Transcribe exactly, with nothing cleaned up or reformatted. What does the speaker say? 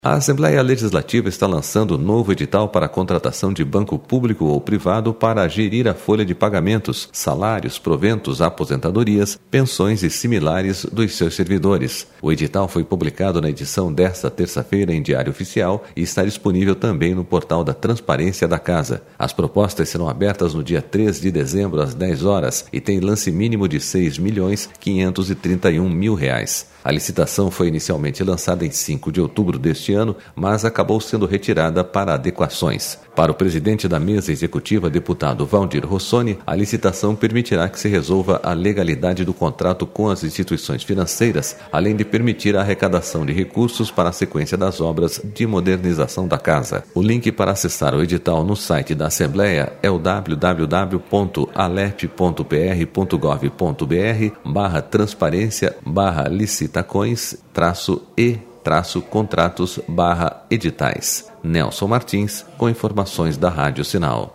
A Assembleia Legislativa está lançando novo edital para a contratação de banco público ou privado para gerir a folha de pagamentos, salários, proventos, aposentadorias, pensões e similares dos seus servidores. O edital foi publicado na edição desta terça-feira em Diário Oficial e está disponível também no portal da Transparência da Casa. As propostas serão abertas no dia três de dezembro às dez horas e tem lance mínimo de seis milhões quinhentos e trinta e um mil reais. A licitação foi inicialmente lançada em cinco de outubro deste ano, mas acabou sendo retirada para adequações. Para o presidente da mesa executiva, deputado Valdir Rossoni, a licitação permitirá que se resolva a legalidade do contrato com as instituições financeiras, além de permitir a arrecadação de recursos para a sequência das obras de modernização da casa. O link para acessar o edital no site da Assembleia é o w w w ponto alep ponto p r ponto gov ponto b r barra transparência barra licitações traço e traço contratos barra editais. Nelson Martins, com informações da Rádio Sinal.